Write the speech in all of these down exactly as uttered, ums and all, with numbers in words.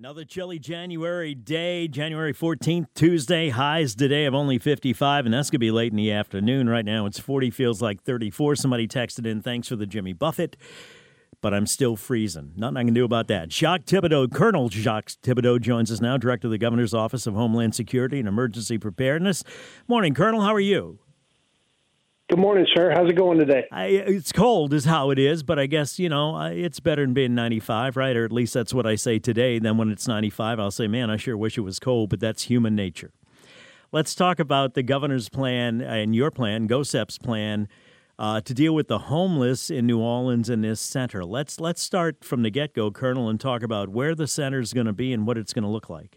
Another chilly January day, January fourteenth, Tuesday. Highs today of only fifty-five, and that's going to be late in the afternoon. Right now it's forty, feels like thirty-four. Somebody texted in, thanks for the Jimmy Buffett, but I'm still freezing. Nothing I can do about that. Jacques Thibodeau, Colonel Jacques Thibodeau joins us now, Director of the Governor's Office of Homeland Security and Emergency Preparedness. Morning, Colonel. How are you? Good morning, sir. How's it going today? I, it's cold is how it is, but I guess, you know, it's better than being ninety-five, right? Or at least that's what I say today. Then when it's ninety-five, I'll say, man, I sure wish it was cold, but that's human nature. Let's talk about the governor's plan and your plan, GOHSEP's plan, uh, to deal with the homeless in New Orleans in this center. Let's let's start from the get-go, Colonel, and talk about where the center is going to be and what it's going to look like.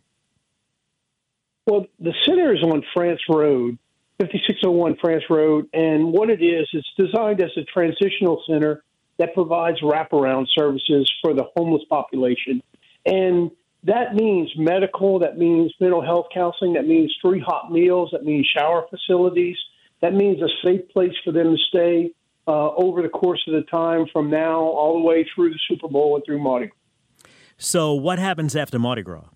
Well, the center is on France Road, fifty-six oh one France Road, and what it is, it's designed as a transitional center that provides wraparound services for the homeless population. And that means medical, that means mental health counseling, that means free hot meals, that means shower facilities, that means a safe place for them to stay uh, over the course of the time from now all the way through the Super Bowl and through Mardi Gras. So what happens after Mardi Gras?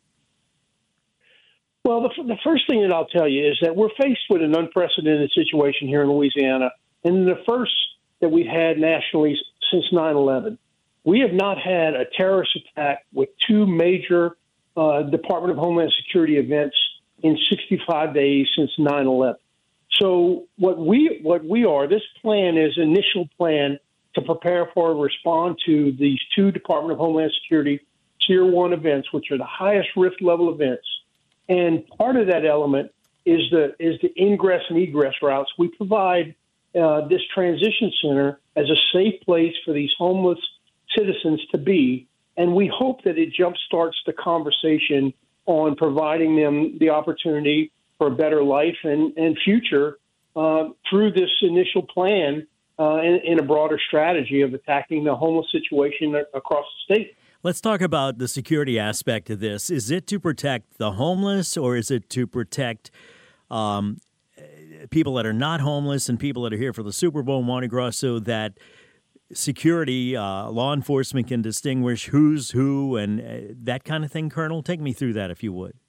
Well, the, the first thing that I'll tell you is that we're faced with an unprecedented situation here in Louisiana, and the first that we've had nationally since nine eleven. We have not had a terrorist attack with two major uh, Department of Homeland Security events in sixty-five days since nine eleven. So what we what we are, this plan is an initial plan to prepare for and respond to these two Department of Homeland Security Tier one events, which are the highest risk level events. And part of that element is the is the ingress and egress routes. We provide uh, this transition center as a safe place for these homeless citizens to be, and we hope that it jumpstarts the conversation on providing them the opportunity for a better life and, and future uh, through this initial plan uh, in, in a broader strategy of attacking the homeless situation across the state. Let's talk about the security aspect of this. Is it to protect the homeless, or is it to protect um, people that are not homeless and people that are here for the Super Bowl, Mardi Gras, so that security, uh, law enforcement can distinguish who's who and uh, that kind of thing, Colonel? Take me through that, if you would.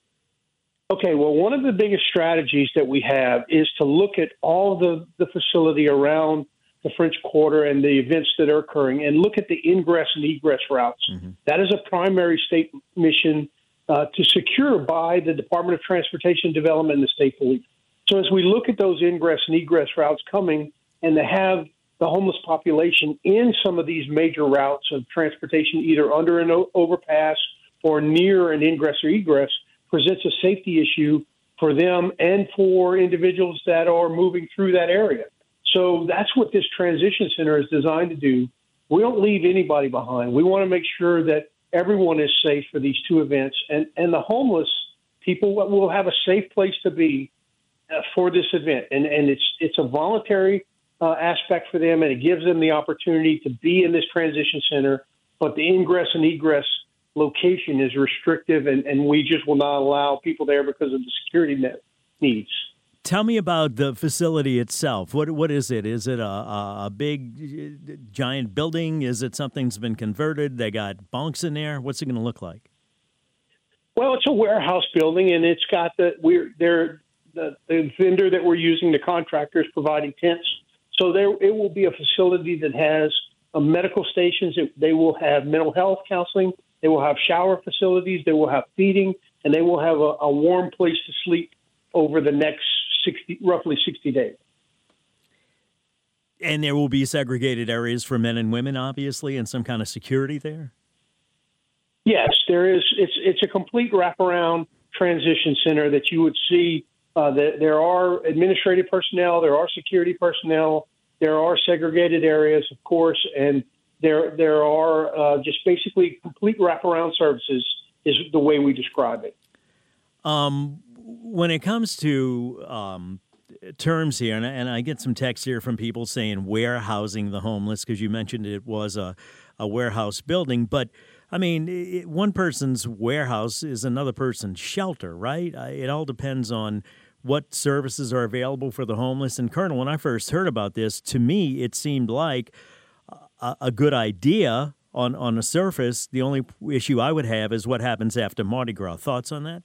Okay, well, one of the biggest strategies that we have is to look at all the, the facility around the French Quarter and the events that are occurring, and look at the ingress and egress routes. Mm-hmm. That is a primary state mission uh, to secure by the Department of Transportation Development and the state police. So as we look at those ingress and egress routes coming, and to have the homeless population in some of these major routes of transportation, either under an o- overpass or near an ingress or egress, presents a safety issue for them and for individuals that are moving through that area. So that's what this transition center is designed to do. We don't leave anybody behind. We want to make sure that everyone is safe for these two events, and, and the homeless people will have a safe place to be uh, for this event. And, and it's it's a voluntary uh, aspect for them, and it gives them the opportunity to be in this transition center, but the ingress and egress location is restrictive, and, and we just will not allow people there because of the security net needs. Tell me about the facility itself. What What is it? Is it a, a, a big, giant building? Is it something that's been converted? They got bunks in there? What's it going to look like? Well, it's a warehouse building, and it's got the we're there the, the vendor that we're using, the contractor, is providing tents. So there, it will be a facility that has a medical stations. It, they will have mental health counseling. They will have shower facilities. They will have feeding, and they will have a, a warm place to sleep over the next sixty, roughly sixty days. And there will be segregated areas for men and women, obviously, and some kind of security there? Yes, there is. It's it's a complete wraparound transition center that you would see. Uh, that there are administrative personnel, there are security personnel, there are segregated areas, of course, and there there are uh, just basically complete wraparound services is the way we describe it. Um. When it comes to um, terms here, and I, and I get some text here from people saying warehousing the homeless, because you mentioned it was a, a warehouse building. But, I mean, it, one person's warehouse is another person's shelter, right? It all depends on what services are available for the homeless. And, Colonel, when I first heard about this, to me it seemed like a, a good idea on, on the surface, the only issue I would have is what happens after Mardi Gras. Thoughts on that?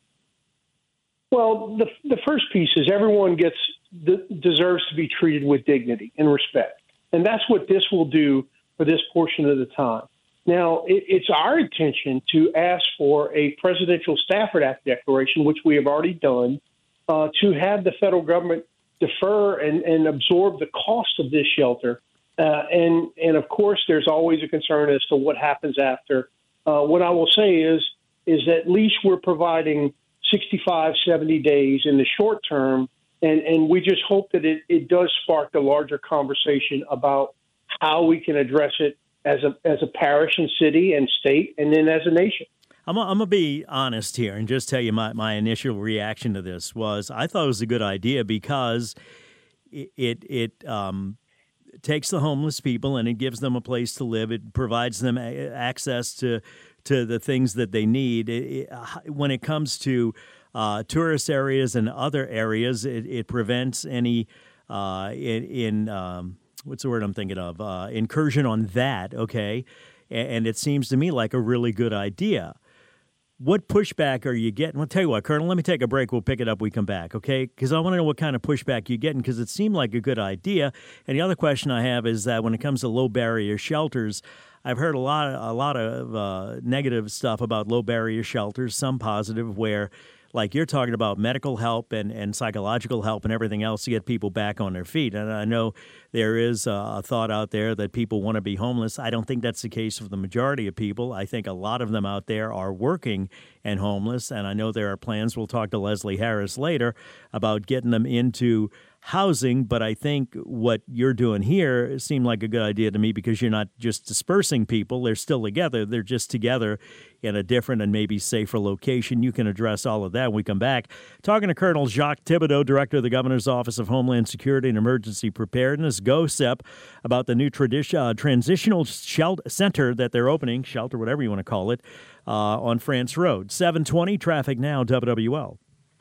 Well, the the first piece is everyone gets deserves to be treated with dignity and respect, and that's what this will do for this portion of the time. Now, it, it's our intention to ask for a Presidential Stafford Act declaration, which we have already done, uh, to have the federal government defer and, and absorb the cost of this shelter. Uh, and, and, of course, there's always a concern as to what happens after. Uh, what I will say is, is that at least we're providing sixty-five, seventy days in the short term, and, and we just hope that it, it does spark a larger conversation about how we can address it as a as a parish and city and state, and then as a nation. I'm going to be honest here and just tell you my, my initial reaction to this was I thought it was a good idea because it it, it um, takes the homeless people and it gives them a place to live. It provides them a- access to to the things that they need. It, it, when it comes to uh, tourist areas and other areas, it, it prevents any uh, in, in um, what's the word I'm thinking of? Uh, incursion on that, okay? And, and it seems to me like a really good idea. What pushback are you getting? I'll tell you what, Colonel, let me take a break. We'll pick it up when we come back, okay? Because I want to know what kind of pushback you're getting because it seemed like a good idea. And the other question I have is that when it comes to low-barrier shelters, I've heard a lot of, a lot of uh, negative stuff about low-barrier shelters, some positive where like you're talking about medical help and, and psychological help and everything else to get people back on their feet. And I know there is a thought out there that people want to be homeless. I don't think that's the case for the majority of people. I think a lot of them out there are working and homeless. And I know there are plans, we'll talk to Leslie Harris later, about getting them into housing. But I think what you're doing here seemed like a good idea to me because you're not just dispersing people. They're still together. They're just together in a different and maybe safer location. You can address all of that when we come back. Talking to Colonel Jacques Thibodeau, Director of the Governor's Office of Homeland Security and Emergency Preparedness, GOHSEP, about the new tradi- uh, transitional shelter center that they're opening, shelter, whatever you want to call it, uh, on France Road. seven twenty, traffic now, W W L.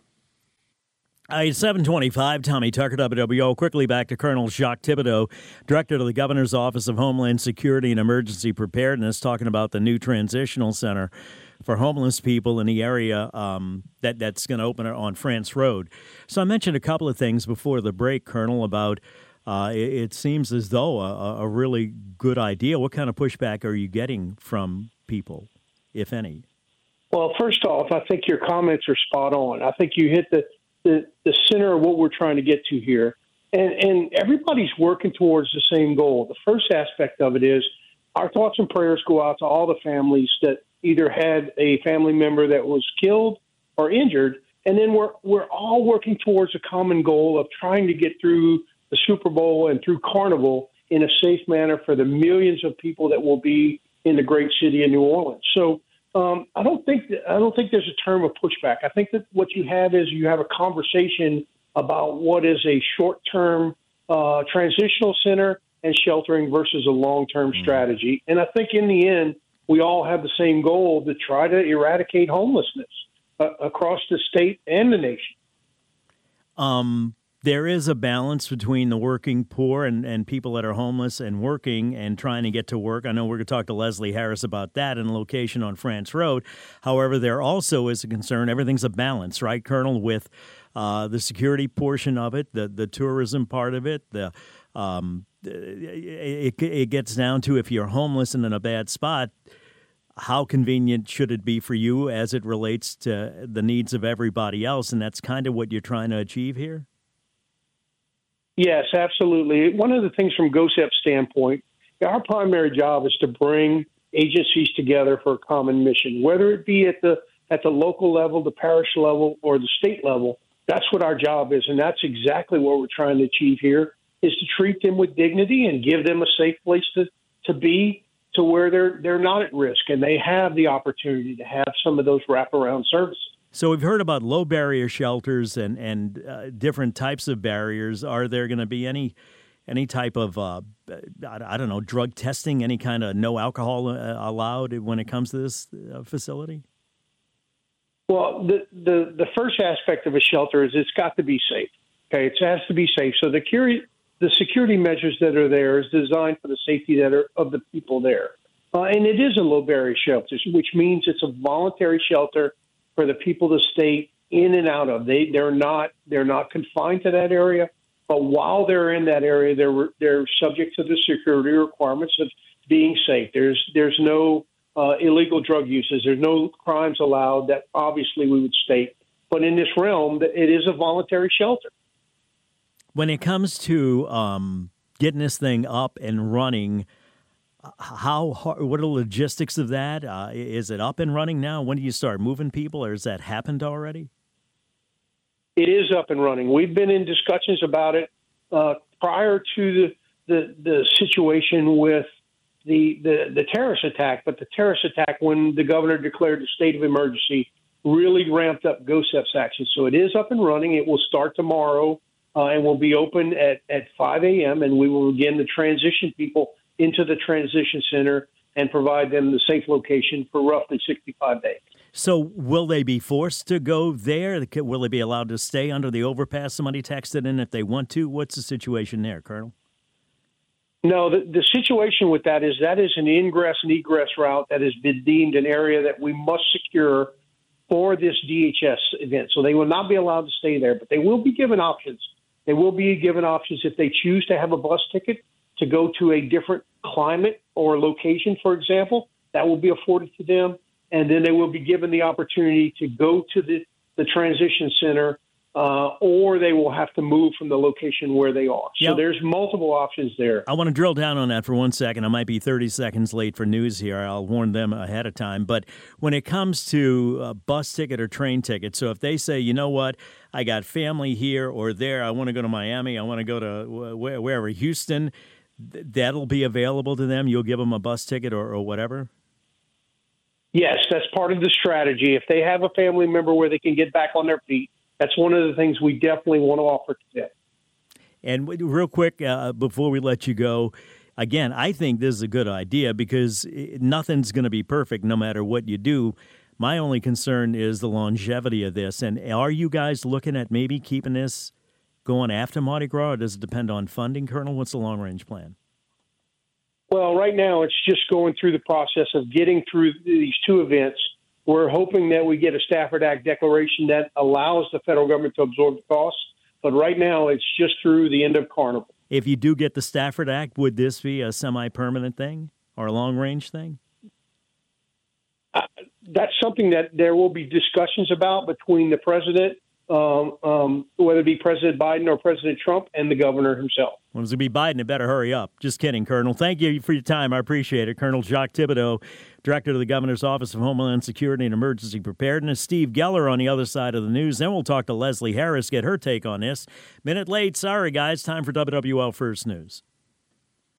It's seven twenty-five, Tommy Tucker, W W O. Quickly back to Colonel Jacques Thibodeau, Director of the Governor's Office of Homeland Security and Emergency Preparedness, talking about the new transitional center for homeless people in the area um, that, that's going to open on France Road. So I mentioned a couple of things before the break, Colonel, about uh, it, it seems as though a, a really good idea. What kind of pushback are you getting from people, if any? Well, first off, I think your comments are spot on. I think you hit the The, the center of what we're trying to get to here. And, and everybody's working towards the same goal. The first aspect of it is our thoughts and prayers go out to all the families that either had a family member that was killed or injured. And then we're, we're all working towards a common goal of trying to get through the Super Bowl and through Carnival in a safe manner for the millions of people that will be in the great city of New Orleans. So Um, I don't think that, I don't think there's a term of pushback. I think that what you have is you have a conversation about what is a short-term uh, transitional center and sheltering versus a long-term mm-hmm. strategy. And I think in the end, we all have the same goal to try to eradicate homelessness uh, across the state and the nation. Um. There is a balance between the working poor and, and people that are homeless and working and trying to get to work. I know we're going to talk to Leslie Harris about that in location on France Road. However, there also is a concern. Everything's a balance, right, Colonel, with uh, the security portion of it, the, the tourism part of it. The um, it, it gets down to if you're homeless and in a bad spot, how convenient should it be for you as it relates to the needs of everybody else? And that's kind of what you're trying to achieve here? Yes, absolutely. One of the things from GOHSEP's standpoint, our primary job is to bring agencies together for a common mission, whether it be at the at the local level, the parish level, or the state level. That's what our job is, and that's exactly what we're trying to achieve here, is to treat them with dignity and give them a safe place to, to be, to where they're they're not at risk, and they have the opportunity to have some of those wraparound services. So we've heard about low barrier shelters and and uh, different types of barriers. Are there going to be any any type of uh, I, I don't know drug testing? Any kind of no alcohol uh, allowed when it comes to this uh, facility? Well, the, the the first aspect of a shelter is it's got to be safe. Okay, it has to be safe. So the security the security measures that are there is designed for the safety that are of the people there. Uh, and it is a low-barrier shelter, which means it's a voluntary shelter for the people to stay in and out of. They they're not they're not confined to that area, but while they're in that area, they're they're subject to the security requirements of being safe. There's there's no uh, illegal drug uses. There's no crimes allowed. That obviously we would state, but in this realm, it is a voluntary shelter. When it comes to um, getting this thing up and running, how hard, what are the logistics of that? Uh, is it up and running now? When do you start moving people, or has that happened already? It is up and running. We've been in discussions about it uh, prior to the, the the situation with the, the the terrorist attack. But the terrorist attack, when the governor declared the state of emergency, really ramped up GOHSEP's action. So it is up and running. It will start tomorrow uh, and will be open at, at five a.m. And we will begin to transition people into the transition center and provide them the safe location for roughly sixty-five days. So will they be forced to go there? Will they be allowed to stay under the overpass somebody texted in if they want to? What's the situation there, Colonel? No, the, the situation with that is that is an ingress and egress route that has been deemed an area that we must secure for this D H S event. So they will not be allowed to stay there, but they will be given options. They will be given options if they choose to have a bus ticket to go to a different climate or location, for example. That will be afforded to them. And then they will be given the opportunity to go to the, the transition center, uh, or they will have to move from the location where they are. So yep. There's multiple options there. I want to drill down on that for one second. I might be thirty seconds late for news here. I'll warn them ahead of time. But when it comes to a bus ticket or train ticket, so if they say, you know what, I got family here or there, I want to go to Miami, I want to go to wherever, Houston, that'll be available to them? You'll give them a bus ticket or, or whatever? Yes, that's part of the strategy. If they have a family member where they can get back on their feet, that's one of the things we definitely want to offer to them. And real quick, uh, before we let you go, again, I think this is a good idea because nothing's going to be perfect no matter what you do. My only concern is the longevity of this. And are you guys looking at maybe keeping this going after Mardi Gras, or does it depend on funding, Colonel? What's the long-range plan? Well, right now it's just going through the process of getting through these two events. We're hoping that we get a Stafford Act declaration that allows the federal government to absorb the costs. But right now it's just through the end of Carnival. If you do get the Stafford Act, would this be a semi-permanent thing or a long-range thing? Uh, that's something that there will be discussions about between the president, Um, um, whether it be President Biden or President Trump, and the governor himself. Well, it's going to be Biden. It better hurry up. Just kidding, Colonel. Thank you for your time. I appreciate it. Colonel Jacques Thibodeau, Director of the Governor's Office of Homeland Security and Emergency Preparedness. Steve Geller on the other side of the news. Then we'll talk to Leslie Harris, get her take on this. Minute late. Sorry, guys. Time for W W L First News.